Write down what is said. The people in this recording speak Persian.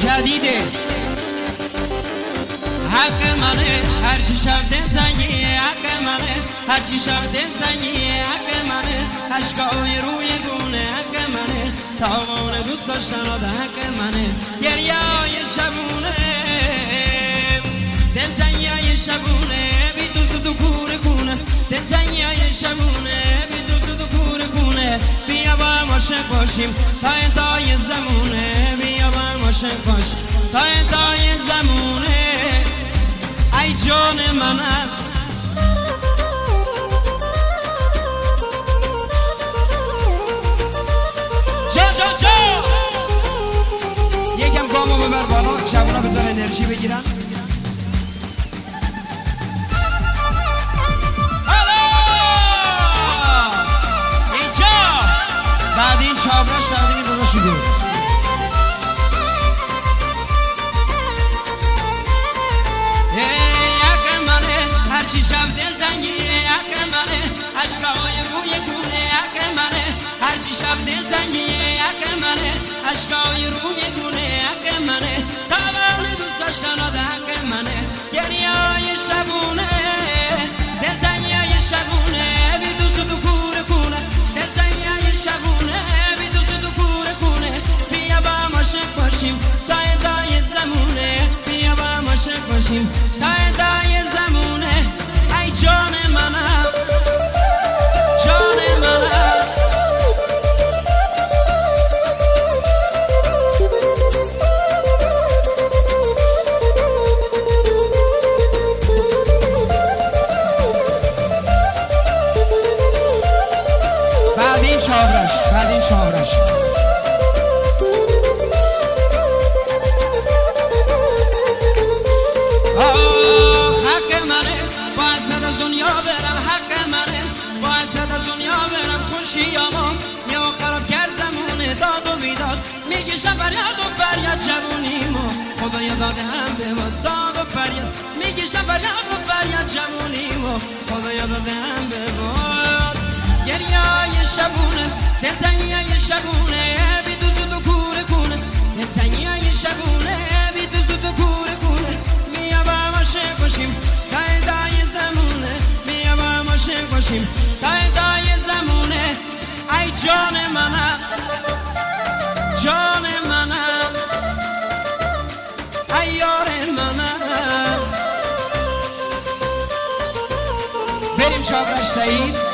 جدیده حق منه هرچی شب دل زنگی حق منه هرچی شب دل زنگی حق منه عشقای روی گونه حق منه تاوان دوست داشتن آده حق منه گریه های شبونه دل زنگی های شبونه بی دوست و کور کونه دل زنگی های شبونه بی دوست و کور کونه بیا با هم عاشق باشیم تا انتهای زمونه بیا با هم عاشق باشیم تا انتهای زمونه ای جان منم جا یکم گامو ببر بالا شبونا بذار انرژی بگیرن اینجا بعد این چابرش تقدیمی بزا شده هرچی شب دل زنگی حق منه عشقای روی گونه حق منه هرچی شب دل زنگی حق منه عشقای روی گونه حق منه تمام دوست داشتن آده حق منه گریه های شبونه دل زنگی های شبونه بی دوست و کور کونه دل زنگی های شبونه بی دوست و کور کونه بیا با هم عاشق باشیم تا انتهای زمونه بیا با هم عاشق باشیم تا انتهای زمونه ای جان منم جان منم بعد این شاورش یه خراب کرد زمونه داد و بیداد میگه شب فریاد و فریاد جوونیمو خدایا داده هم به ما داد و فریاد میگه شب فریاد و فریاد جوونیمو خدایا داده هم به ما گریه های شبونه دلتنگی های شبونه بی دوست و کور کونه دلتنگی های شبونه بی دوست و کور کونه بیا با هم عاشق باشیم تا انتهای زمونه بیا با هم عاشق باشیم تا انتهای زمونه ای جان منم جان منم ای یار منم بریم شابرش سعید